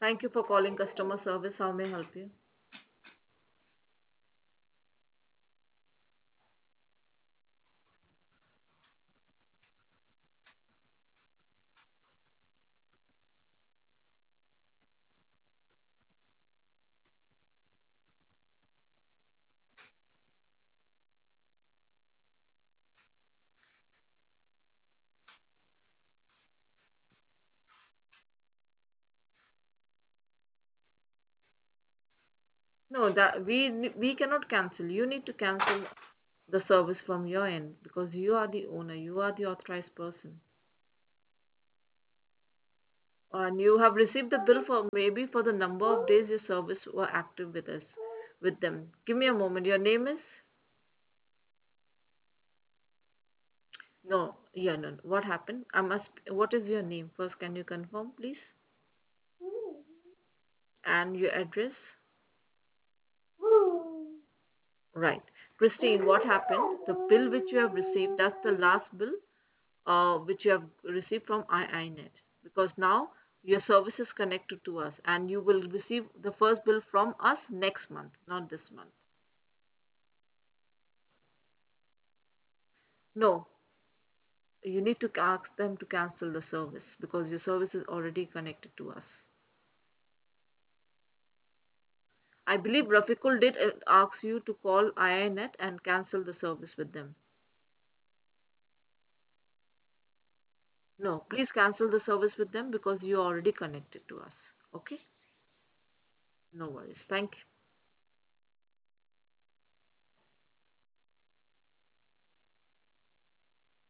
Thank you for calling customer service. How may I help you? No, that we cannot cancel. You need to cancel the service from your end because you are the owner. You are the authorized person, and you have received the bill for maybe for the number of days your service were active with us, with them. Give me a moment. Your name is? No. Yeah, no. What happened? I must. What is your name? First, can you confirm, please? And your address? Right. Christine, what happened? The bill which you have received, that's the last bill which you have received from iiNet, because now your service is connected to us and you will receive the first bill from us next month, not this month. No, you need to ask them to cancel the service because your service is already connected to us. I believe Rafikul did ask you to call iiNet and cancel the service with them. No, please cancel the service with them because you are already connected to us. Okay? No worries. Thank you.